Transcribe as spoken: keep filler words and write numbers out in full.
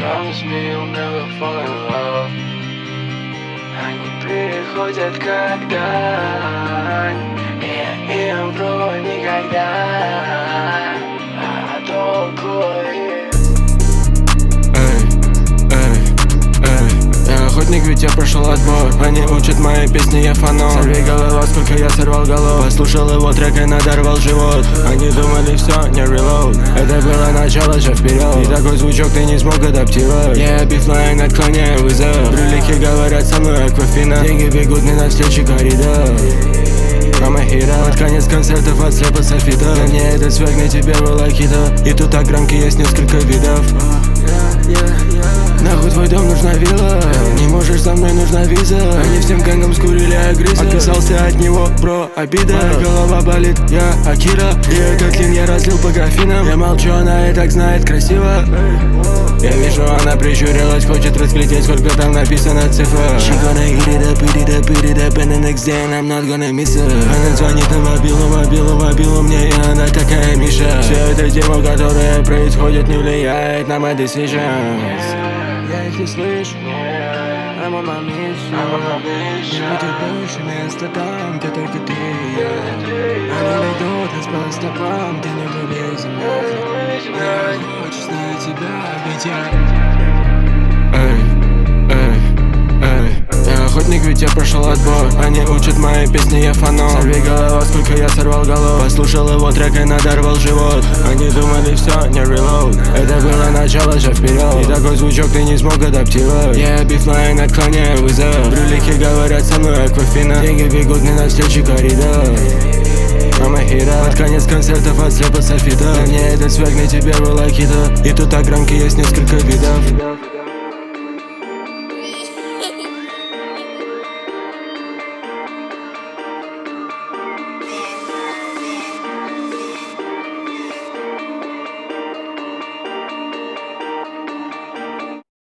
Promise me you'll never fall in love. Они приходят когда и им вру никогда. А толку им? Охотник, ведь я прошел отбор. Они учат мои песни, я фанат. Сорви голова, сколько я сорвал голов. Послушал его трек и надорвал живот. Они думали все, не reload. Это было начало, же вперед. И такой звучок ты не смог адаптировать. Я бифлайн, отклоняю вызов. Брюлики говорят со мной аквафина. Деньги бегут мне навстречу коридор. I'm a hero. Под конец концертов от слепа софита. Для меня этот свек на тебе был акита. И тут огранки есть несколько видов. Нахуй твой дом, нужна вилла. Не можешь со мной, нужна виза. Они всем гангом скурили агриза. Отказался от него, бро, обида. Моя голова болит, я Акира. И этот лин я разлил по графинам. Я молчу, она и так знает красиво. Я вижу, она прищурилась, хочет разглядеть, сколько там написано цифр. She gonna eat it up, eat it up, eat it up, and the next day and I'm not gonna miss her. Она звонит на мобилу, мобилу, мобилу мне, и она такая Миша. Все это дерьмо, которое происходит, не влияет на my decisions. Я их не слышу, I'm on my mission. Не будет больше места там, где только ты и я. Они найдут нас по стопам, где не были земли. Я хочу знать тебя, ведь я... Эй, эй, эй. Я охотник, ведь я прошел отбор. Они учат мои песни, я фанат. Сорви голова, сколько я сорвал голов. Послушал его трек и надорвал живот. Они думали все, не reload. Это было начало, же вперед. И такой звучок ты не смог адаптировать. Я бифлайн, отклоняю вызов. Брюлики говорят со мной аквафина. Деньги бегут мне навстречу коридор. I'm a hero. Под конец концертов от слепа софита. Для меня этот свек на тебе был акита. И тут огранки есть несколько видов.